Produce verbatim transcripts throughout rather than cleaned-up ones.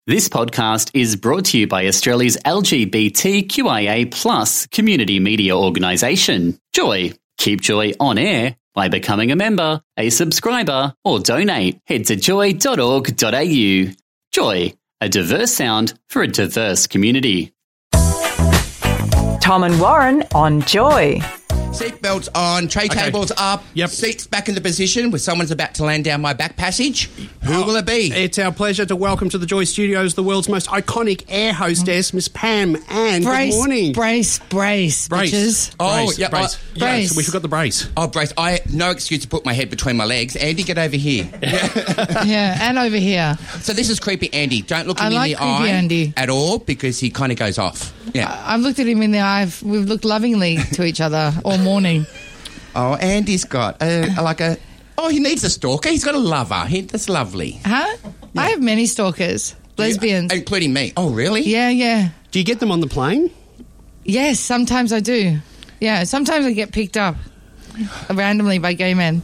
This podcast is brought to you by Australia's L G B T Q I A plus community media organisation, Joy. Keep Joy on air by becoming a member, a subscriber, or donate. Head to joy dot org dot a u. Joy, a diverse sound for a diverse community. Tom and Warren on Joy. Seatbelts on, tray Okay. tables up, Yep. seats back into position with someone's about to land down my back passage. Who will it be? It's our pleasure to welcome to the Joy Studios the world's most iconic air hostess, Miss Pam Ann. Brace, Good morning. brace, brace, Brace. bitches. Oh, brace, yeah, brace. I- Yeah, brace. so we forgot the brace. Oh, Brace, I no excuse to put my head between my legs. Andy, get over here. Yeah, and over here. So this is creepy Andy. Don't look him I in like the creepy eye Andy. at all because he kind of goes off. Yeah. I've looked at him in the eye. We've looked lovingly to each other all morning. Oh, Andy's got a, like a... Oh, he needs a stalker. He's got a lover. He, that's lovely. Huh? I have many stalkers. Lesbians. Including me. Oh, really? Yeah, yeah. Do you get them on the plane? Yes, sometimes I do. Yeah, sometimes I get picked up randomly by gay men.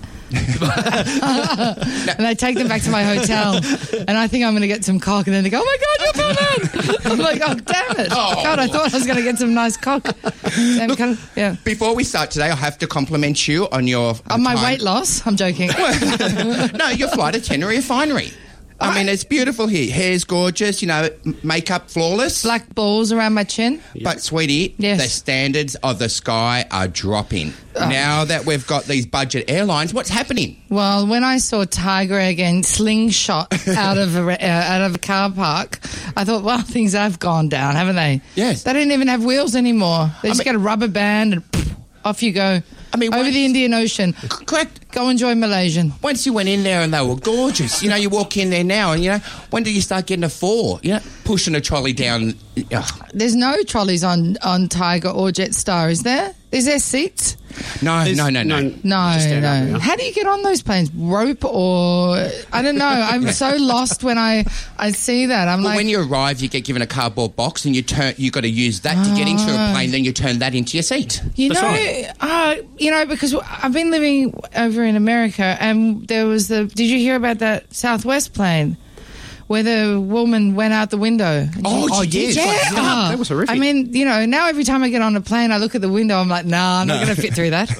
And I take them back to my hotel, and I think I'm going to get some cock, and then they go, "Oh my God, you're Paul!" I'm like, "Oh damn it! Oh. God, I thought I was going to get some nice cock." Same kind of- yeah. Before we start today, I have to compliment you on your... On my time- weight loss, I'm joking. No, your flight attendant refinery. I mean, it's beautiful here. Hair's gorgeous, you know, m- makeup flawless. Black balls around my chin. But, sweetie, Yes. the standards of the sky are dropping. Oh. Now that we've got these budget airlines, what's happening? Well, when I saw Tiger again slingshot out of a re- uh, out of a car park, I thought, well, things have gone down, haven't they? Yes. They don't even have wheels anymore. They just mean- get a rubber band and pff, off you go. I mean, over once- the Indian Ocean. Correct. Go enjoy Malaysian. Once you went in there and they were gorgeous, you know, you walk in there now and, you know, when do you start getting a four? You know, pushing a trolley down. Ugh. There's no trolleys on, on Tiger or Jetstar, is there? Is there seats? No, There's no, no, no. No, Just stand up no. now. How do you get on those planes? Rope or... I don't know. I'm so lost when I, I see that. I'm Well, like... when you arrive, you get given a cardboard box and you turn. You got to use that to get into a plane. Then you turn that into your seat. You That's know, right. uh, you know, because I've been living over in America, and there was the. Did you hear about that Southwest plane where the woman went out the window? Oh, Oh, she did. yes. Yeah, Yeah, that was horrific. I mean, you know, now every time I get on a plane, I look at the window. I'm like, nah, I'm not going to fit through that.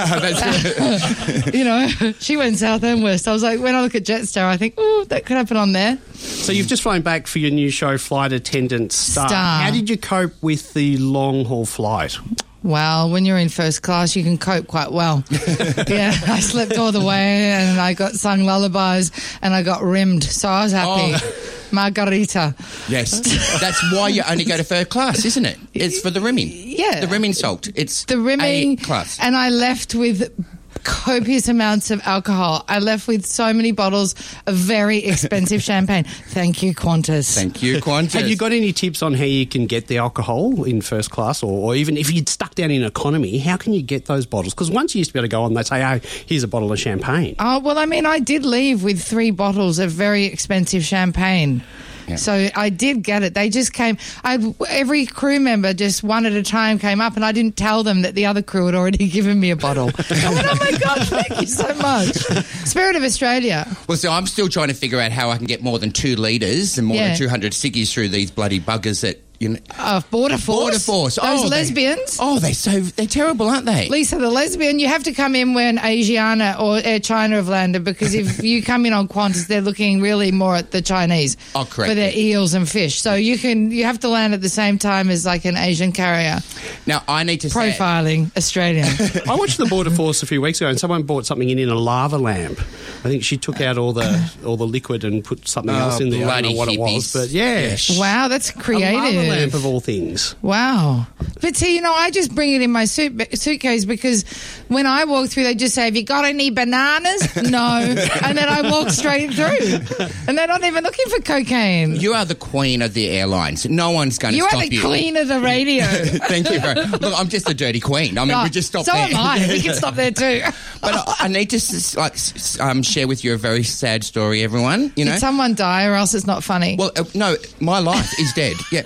That's- You know, she went south and west. I was like, when I look at Jetstar, I think, oh, that could happen on there. So you've just flown back for your new show, Flight Attendant Star. Star. How did you cope with the long-haul flight? Well, when you're in first class, you can cope quite well. Yeah, I slept all the way, and I got sung lullabies, and I got rimmed, so I was happy. Oh. Margarita. Yes, that's why you only go to third class, isn't it? It's for the rimming. Yeah. the rimming salt. It's The rimming, A class. and I left with copious amounts of alcohol. I left with so many bottles of very expensive champagne. Thank you, Qantas. Thank you, Qantas. Have you got any tips on how you can get the alcohol in first class, or, or even if you'd stuck down in economy, how can you get those bottles? Because once you used to be able to go on, they'd say, oh, here's a bottle of champagne. Oh, well, I mean, I did leave with three bottles of very expensive champagne. Yeah. So I did get it. They just came. I every crew member just one at a time came up, and I didn't tell them that the other crew had already given me a bottle. I went, oh my God, thank you so much. Spirit of Australia. Well, so I'm still trying to figure out how I can get more than two litres and more Yeah. than two hundred ciggies through these bloody buggers that, you know... Uh, Border Force. Border Force. Those Oh, they- lesbians. Oh, they're so... They're terrible, aren't they? Lisa, the lesbian, you have to come in when Asiana or Air China have landed, because if you come in on Qantas, they're looking really more at the Chinese Oh, correct. for their eels and fish. So you can you have to land at the same time as like an Asian carrier. Now, I need to say... Profiling Australian. I watched the Border Force a few weeks ago, and someone bought something in in a lava lamp. I think she took out all the all the liquid and put something Oh, else in there. I don't know what bloody it was, hippies. but yeah, Yeah. Wow, that's a lava creative. lamp of all things. Wow. But see, you know, I just bring it in my suit, suitcase because when I walk through, they just say, have you got any bananas? No. And then I walk straight through. And they're not even looking for cocaine. You are the queen of the airlines. No one's going to You stop are the you. queen of the radio. Thank you very Look, I'm just a dirty queen. I mean, Oh, we just stop so there. am I. We can stop there too. But I, I need to s- like s- um, share with you a very sad story, everyone. You know, Did someone die or else it's not funny? well, uh, no, my life is dead. Yeah,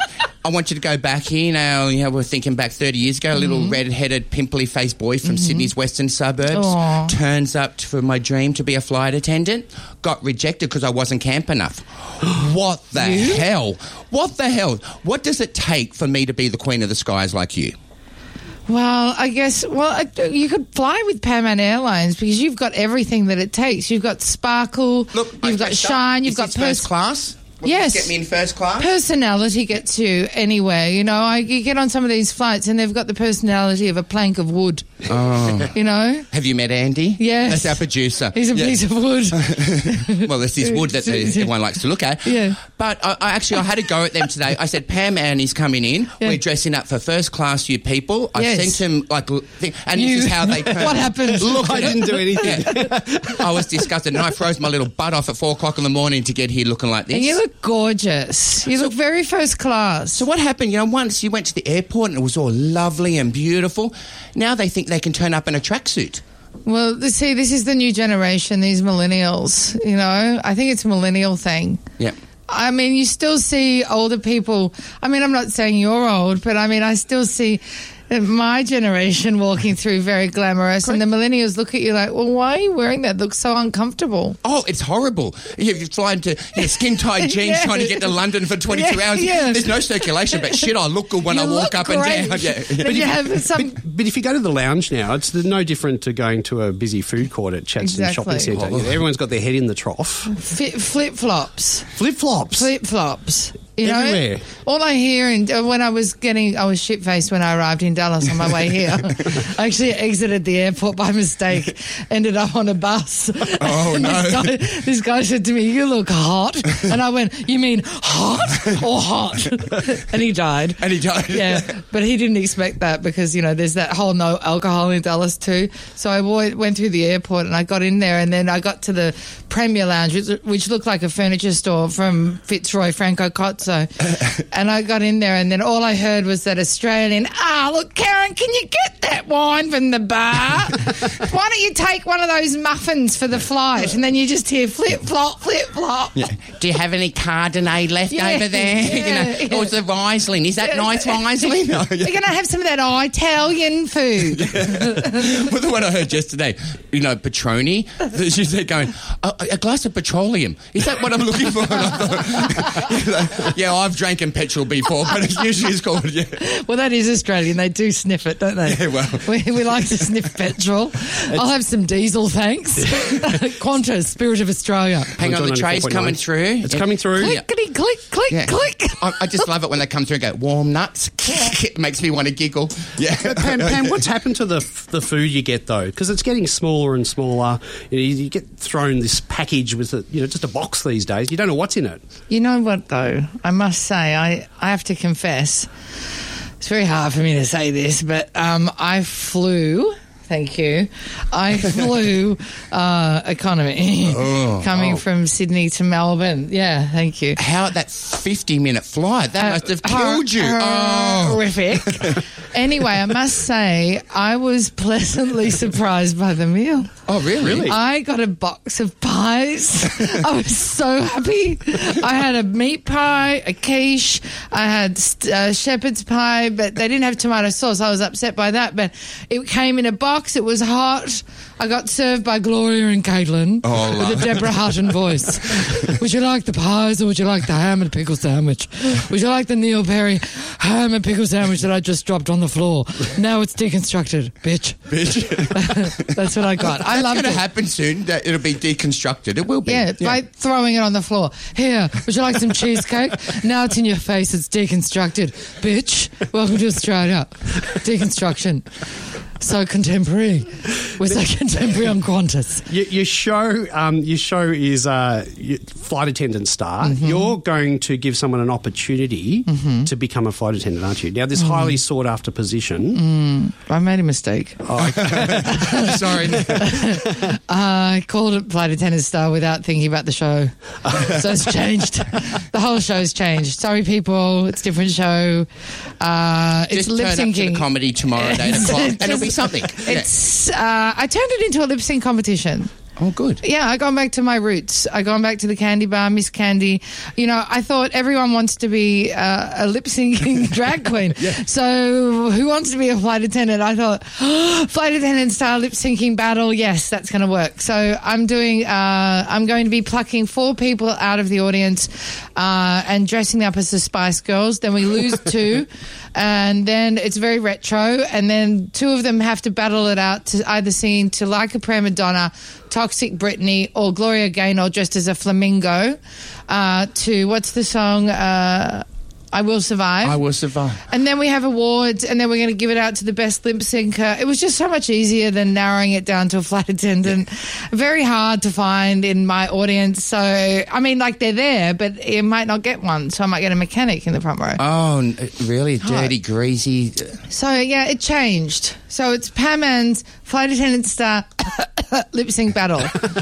I want you to go back here now. You know, we're thinking back thirty years ago. A little Mm-hmm. red-headed, pimply-faced boy from Sydney's western suburbs Aw. turns up for my dream to be a flight attendant. Got rejected because I wasn't camp enough. What the hell? What the hell? What does it take for me to be the queen of the skies like you? Well, I guess, well, I- you could fly with Pan Am Airlines because you've got everything that it takes. You've got sparkle, Look, you've okay, got so shine, you've is got this first pers- class. Will Yes. this get me in first class? personality gets you anywhere. You know, I, you get on some of these flights and they've got the personality of a plank of wood. Oh. You know? Have you met Andy? Yes. That's our producer. He's a Yeah. piece of wood. Well, this is wood that the, everyone likes to look at. Yeah. But I, I actually, I had a go at them today. I said, Pam Annie's coming in. Yeah. We're dressing up for first class, you people. I Yes. sent them, like, l- thing, and You- this is how they turned. What happened? Look, I didn't do anything. I was disgusted, and I froze my little butt off at four o'clock in the morning to get here looking like this. And you look gorgeous. You look very first class. So what happened? You know, once you went to the airport and it was all lovely and beautiful, now they think they can turn up in a tracksuit. Well, th- see, this is the new generation, these millennials, you know. I think it's a millennial thing. Yeah. I mean, you still see older people. I mean, I'm not saying you're old, but I mean, I still see my generation walking through very glamorous, and the millennials look at you like, well, why are you wearing that? It looks so uncomfortable. Oh, it's horrible. You- You're flying to you know, skin-tight jeans Yeah. trying to get to London for twenty-two Yeah, hours. yeah. There's no circulation, but shit, I look good when You I walk look up great. and down. Yeah. Then you have some... But if you go to the lounge now, it's no different to going to a busy food court at Chatston Exactly. Shopping Centre. Oh. Everyone's got their head in the trough. Fi- flip-flops. Flip-flops. Flip-flops. You know, Everywhere. all I hear, and uh, when I was getting, I was shit-faced when I arrived in Dallas on my way here. I actually exited the airport by mistake, ended up on a bus. Oh, And no. This guy, this guy said to me, "You look hot," and I went, "You mean hot or hot?" And he died. And he died. Yeah, but he didn't expect that because, you know, there's that whole no alcohol in Dallas too. So I wa- went through the airport and I got in there, and then I got to the Premier Lounge, which, which looked like a furniture store from Fitzroy Franco Cozzo. And I got in there, and then all I heard was that Australian, ah, look, Karen, can you get that wine from the bar? Why don't you take one of those muffins for the flight? And then you just hear flip-flop, flip-flop. Yeah. Do you have any Cardonnay left Yeah, over there? yeah, you know, yeah. Or is the Riesling? Is that nice Riesling? No, We're going to have some of that Italian food. Well, the one I heard yesterday, you know, Petroni, she's there going, a, a glass of petroleum. Is that what I'm looking for? And I thought, you know, yeah, I've drank in petrol before, but it's usually it's called, yeah. Well, that is Australian. They do sniff it, don't they? Yeah, well. We, we like to sniff petrol. I'll have some diesel, thanks. Qantas, Spirit of Australia. Hang on, the tray's coming through. It's coming through. Clickety, click, click, Yeah. click. I, I just love it when they come through and go, warm nuts. It makes me want to giggle. Yeah. Pam, Pam, what's happened to the the food you get though? Because it's getting smaller and smaller. You know, you, you get thrown this package with a, you know just a box these days. You don't know what's in it. You know what, though? I must say, I, I have to confess, it's very hard for me to say this, but um, I flew... Thank you. I flew uh, economy Oh, coming oh. from Sydney to Melbourne. Yeah, thank you. How that fifty-minute flight, that Uh, must have hor- killed you. Oh. Horrific. Anyway, I must say, I was pleasantly surprised by the meal. Oh, really? Really? I got a box of pies. I was so happy. I had a meat pie, a quiche. I had uh, shepherd's pie, but they didn't have tomato sauce. I was upset by that, but it came in a box. It was hot. I got served by Gloria and Caitlin Oh, with a Deborah Hutton voice. Would you like the pies or would you like the ham and pickle sandwich? Would you like the Neil Perry ham and pickle sandwich that I just dropped on the floor? Now it's deconstructed, bitch. Bitch. That's what I got. I That's loved going to it. happen soon. That it'll be deconstructed. It will be. Yeah, by throwing it on the floor. Here, would you like some cheesecake? Now it's in your face. It's deconstructed. Bitch, welcome to Australia. Deconstruction. So contemporary. We're so contemporary on Qantas. Your, your show, um, your show is uh, y- flight attendant star. Mm-hmm. You're going to give someone an opportunity Mm-hmm. to become a flight attendant, aren't you? Now, this highly sought after position. Mm. I made a mistake. Sorry. I called it Flight Attendant Star without thinking about the show. So it's changed. The whole show's changed. Sorry, people. It's a different show. Uh, it's Just lip turn up to the syncing. comedy tomorrow at eight o'clock, and it'll be something. Yeah. It's. Uh, I turned it into a lip sync competition. Oh, good. Yeah, I gone back to my roots. I gone back to the candy bar, Miss Candy. You know, I thought everyone wants to be uh, a lip syncing drag queen. Yeah. So who wants to be a flight attendant? I thought oh, flight attendant style lip syncing battle. Yes, that's going to work. So I'm doing. Uh, I'm going to be plucking four people out of the audience uh, and dressing up as the Spice Girls. Then we lose two, and then it's very retro. And then two of them have to battle it out to either sing to Like a Prima Donna, Toxic Britney, or Gloria Gaynor dressed as a flamingo uh, to, what's the song? Uh, I Will Survive. I Will Survive. And then we have awards, and then we're going to give it out to the best lip syncer. It was just so much easier than narrowing it down to a flight attendant. Very hard to find in my audience. So, I mean, like, they're there, but you might not get one. So I might get a mechanic in the front row. Oh, really? Dirty, greasy. So, yeah, it changed. So it's Pam Ann's flight attendant star lip sync battle.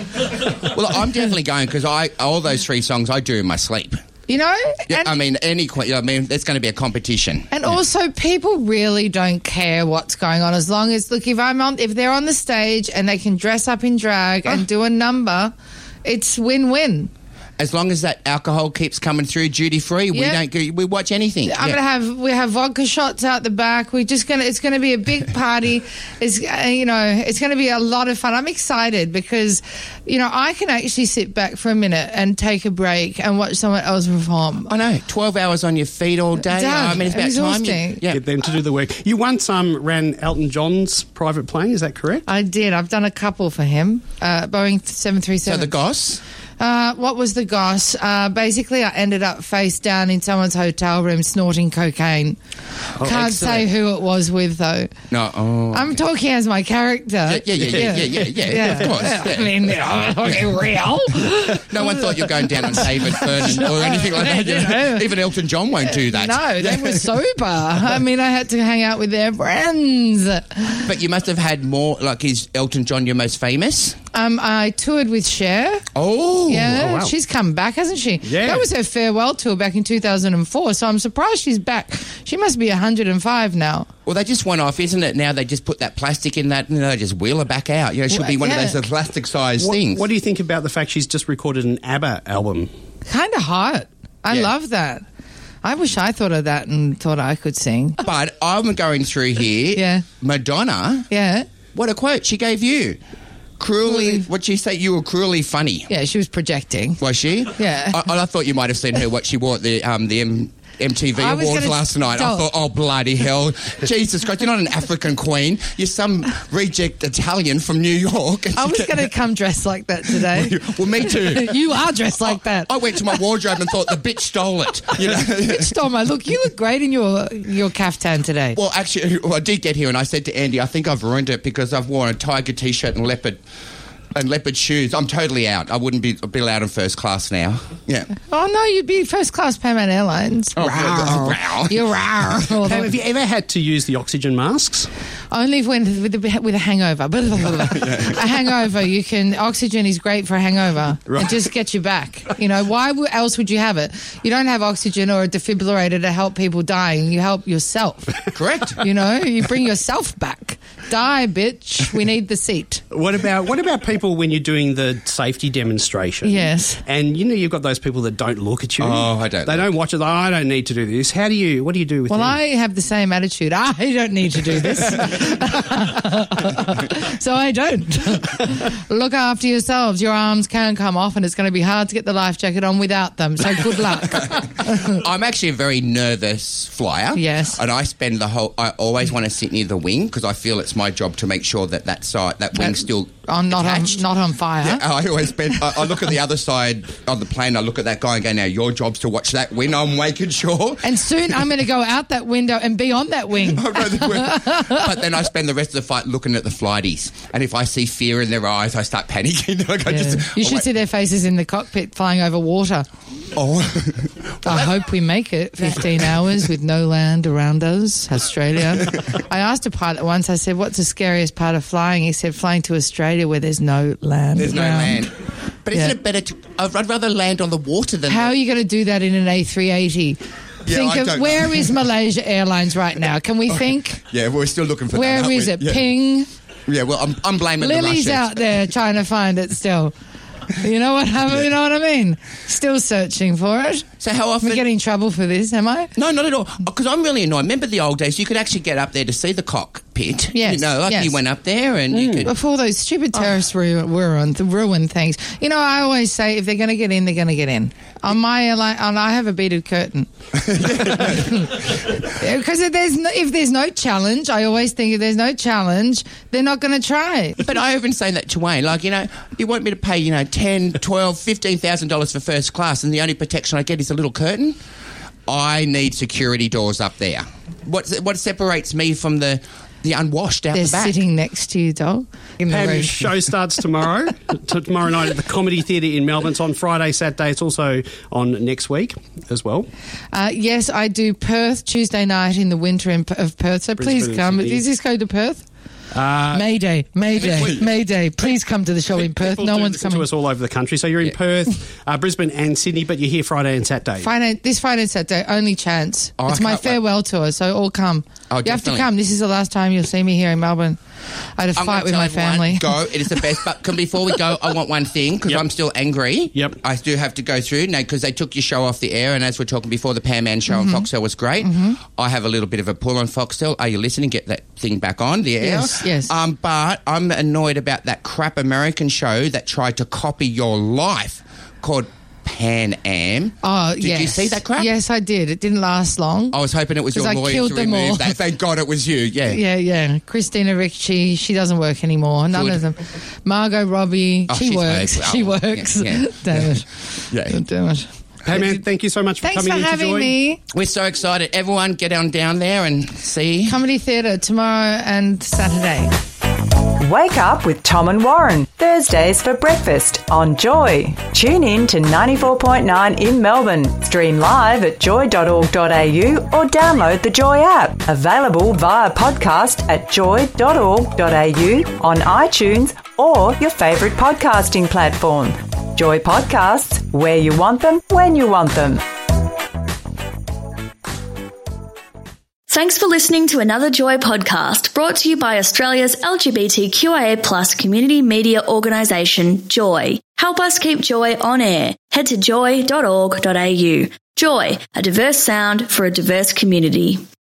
Well, I'm definitely going because I all those three songs I do in my sleep. You know? Yeah, and, I mean, any. I mean, there's going to be a competition. And yeah. also, people really don't care what's going on as long as, look, if I'm on, if they're on the stage and they can dress up in drag and do a number, it's win-win. As long as that alcohol keeps coming through duty free, we yeah. don't go, we watch anything. I'm yeah. gonna have we have vodka shots out the back. We're just gonna it's gonna be a big party. It's uh, you know it's gonna be a lot of fun. I'm excited because you know I can actually sit back for a minute and take a break and watch someone else perform. I know, twelve hours on your feet all day. Done. I mean, it's about Exhausting. time. You, yeah. Get them to do the work. You once um, ran Elton John's private plane. Is that correct? I did. I've done a couple for him. Uh, Boeing seven thirty-seven. So the goss. Uh, what was the goss? Uh, basically, I ended up face down in someone's hotel room snorting cocaine. Oh, Can't excellent. say who it was with, though. No, oh. I'm talking as my character. Yeah, yeah, yeah, yeah, yeah, yeah, yeah, yeah, of course. Yeah. I mean, I'm talking real. No one thought you were going down on David Vernon or anything like that. You know? Even Elton John won't do that. No, they were sober. I mean, I had to hang out with their friends. But you must have had more, like, is Elton John your most famous? Um, I toured with Cher. Oh. Yeah, oh, wow. She's come back, hasn't she? Yeah. That was her farewell tour back in two thousand four, so I'm surprised she's back. She must be one hundred five now. Well, they just went off, isn't it? Now they just put that plastic in that and they just wheel her back out. You know, it should Well, be one yeah. of those plastic-sized What, things. what do you think about the fact she's just recorded an ABBA album? Kind of hot. I Yeah. love that. I wish I thought of that and thought I could sing. But I'm going through here. Yeah. Madonna. Yeah. What a quote she gave you. Cruelly, what'd she say? You were cruelly funny. Yeah, she was projecting. Was she? Yeah. I, I thought you might have seen her, what she wore at the, um, the M- MTV I was Awards gonna last night. I tell- thought, oh, bloody hell. Jesus Christ, you're not an African queen. You're some reject Italian from New York. I was going to come dressed like that today. Well, me too. You are dressed like that. I went to my wardrobe and thought the bitch stole it. You know? Bitch stole my look. You look great in your your caftan today. Well, actually, well, I did get here and I said to Andy, I think I've ruined it because I've worn a tiger T-shirt and leopard and leopard shoes. I'm totally out. I wouldn't be be allowed in first class now. Yeah. Oh, no, you'd be first class Pan Am Airlines. Oh, Rawr. wow. You're rawr. All the- Have you ever had to use the oxygen masks? Only when with a, with a hangover. A hangover, you can. Oxygen is great for a hangover. Right. It just gets you back. You know, why w- else would you have it? You don't have oxygen or a defibrillator to help people dying. You help yourself. Correct. You know, you bring yourself back. Die, bitch. We need the seat. What about what about people when you're doing the safety demonstration? Yes. And you know you've got those people that don't look at you. Oh, I don't They look. don't watch it. Oh, I don't need to do this. How do you? What do you do with Well, them? I have the same attitude. I don't need to do this. So I don't. Look after yourselves. Your arms can come off and it's going to be hard to get the life jacket on without them. So good luck. I'm actually a very nervous flyer. Yes. And I spend the whole... I always want to sit near the wing because I feel it's my job to make sure that that side, that wing's still I'm not on, attached. not on fire. Yeah, I always spend... I, I look at the other side of the plane, I look at that guy and go, now, your job's to watch that wing. I'm making sure... And soon I'm going to go out that window and be on that wing. But then I spend the rest of the flight looking at the flighties. And if I see fear in their eyes, I start panicking. Like I Yeah. just, You oh, should wait. see their faces in the cockpit flying over water. Oh. I hope we make it fifteen hours with no land around us, Australia. I asked a pilot once, I said, what's the scariest part of flying? He said, flying to Australia where there's no land. There's no around. land. But isn't Yeah. it better to... I'd rather land on the water than... How are you going to do that in an A three eighty? Yeah, think I of don't where know. is Malaysia Airlines right now? Can we think? Yeah, we're still looking for Where that. is aren't it? we? Yeah. Ping. Yeah, well, I'm, I'm blaming Lily's the Russians. out there trying to find it still. You know what? You know what I mean? Still searching for it. So how often? I'm getting in trouble for this, am I? No, not at all. Because I'm really annoyed. Remember the old days? You could actually get up there to see the cockpit. Yes, You know, like yes. you went up there and you could. Before those stupid terrorists ru- ruin, ruin things. You know, I always say if they're going to get in, they're going to get in. On my, like, on, I have a beaded curtain. Because if there's no, if there's no challenge, I always think if there's no challenge, they're not going to try. But I even say that to Wayne. Like, you know, you want me to pay, you know, ten, twelve, fifteen thousand dollars for first class, and the only protection I get is a little curtain. I need security doors up there. What what separates me from the the unwashed out They're the back? sitting next to you, doll. In the Pam, your room. show starts tomorrow. T- tomorrow night at the Comedy Theatre in Melbourne. It's on Friday, Saturday. It's also on next week as well. Uh, yes, I do Perth Tuesday night in the winter in, of Perth. So please Brisbane, come. Sydney. Does this go to Perth? Uh, Mayday, Mayday, Mayday. Please come to the show in Perth. People No do one's listen coming. to us all over the country. So you're in Perth, uh, Brisbane and Sydney, but you're here Friday and Saturday. Friday, this Friday and Saturday, only chance. Oh, it's I my can't wait. farewell tour, so all come. Oh, you have to definitely. come. This is the last time you'll see me here in Melbourne. I had a I'm fight gonna with tell my everyone, family. Go. It is the best. But can, before we go, I want one thing because Yep. I'm still angry. Yep. I do have to go through now because they took your show off the air, and as we're talking before, the Pam Man show Mm-hmm. on Foxtel was great. I have a little bit of a pull on Foxtel. Are you listening? Get that thing back on the air. Yes, yes. Um, but I'm annoyed about that crap American show that tried to copy your life called Pan Am. Oh, did yes. you see that crap? Yes, I did. It didn't last long. I was hoping it was your 'Cause I lawyer killed to them remove all. that. Thank God it was you. Yeah. Yeah, yeah. Christina Ricci, she doesn't work anymore. None Good. of them. Margot Robbie, Oh, she she's works. very She well. works. Yeah, yeah. Damn it. Yeah. Damn it. Hey, man, thank you so much for Thanks for coming in to having join. me. We're so excited. Everyone, get on down there and see. Comedy Theatre tomorrow and Saturday. Wake up with Tom and Warren, Thursdays for breakfast on Joy. Tune in to ninety-four point nine in Melbourne. Stream live at joy dot org dot a u or download the Joy app. Available via podcast at joy dot org dot a u, on iTunes or your favourite podcasting platform. Joy Podcasts, where you want them, when you want them. Thanks for listening to another Joy podcast brought to you by Australia's L G B T Q I A plus community media organisation, Joy. Help us keep Joy on air. Head to joy dot org dot a u. Joy, a diverse sound for a diverse community.